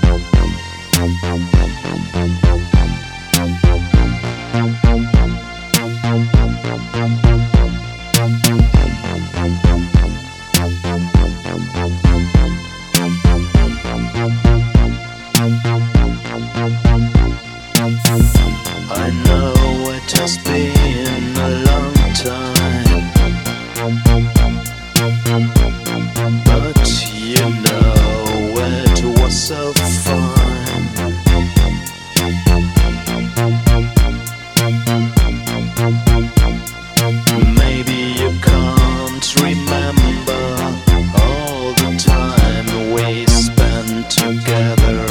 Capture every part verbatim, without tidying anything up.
I know it has been a long time, but you know it was so fun. Maybe you can't remember all the time we spent together.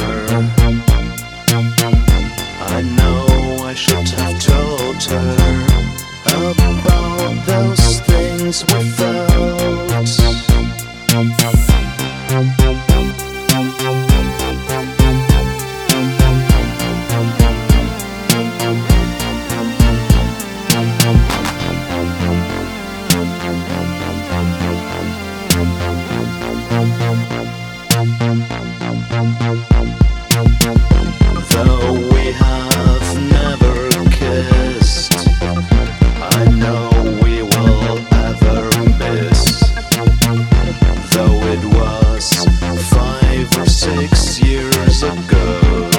I know I should have told her about those things we felt. Though we have never kissed, I know we will ever miss. Though it was five or six years ago,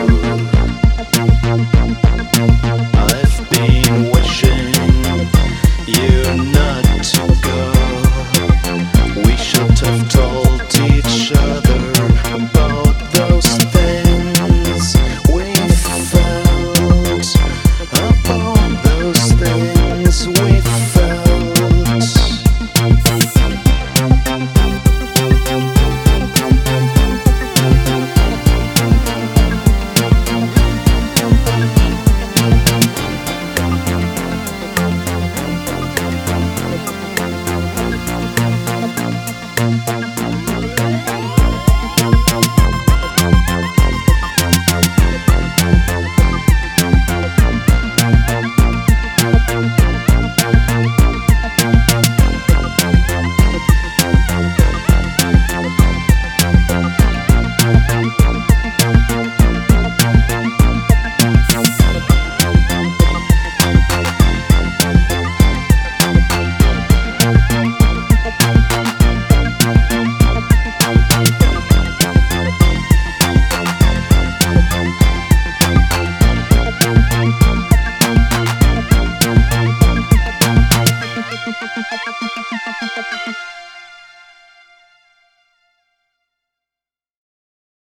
I've been wishing you not to go. We should have told each other about those things we felt, about those things we felt. Thank you.